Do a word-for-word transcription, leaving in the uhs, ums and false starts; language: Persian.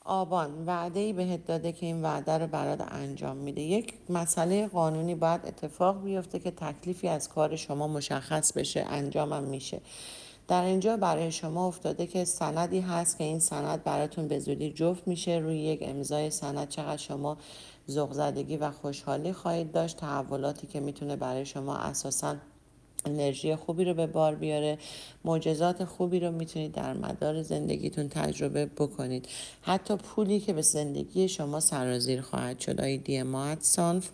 آبان، وعده‌ای بهت داده که این وعده رو برات انجام میده. یک مسئله قانونی باید اتفاق بیفته که تکلیفی از کار شما مشخص بشه، انجامم میشه. در اینجا برای شما افتاده که سندی هست که این سند براتون به زودی جفت میشه. روی یک امضای سند چقدر شما ذوق زدگی و خوشحالی خواهید داشت، تحولاتی که میتونه برای شما اساساً انرژی خوبی رو به بار بیاره، معجزات خوبی رو میتونید در مدار زندگیتون تجربه بکنید. حتی پولی که به زندگی شما سرازیر خواهد شد. آیدی ما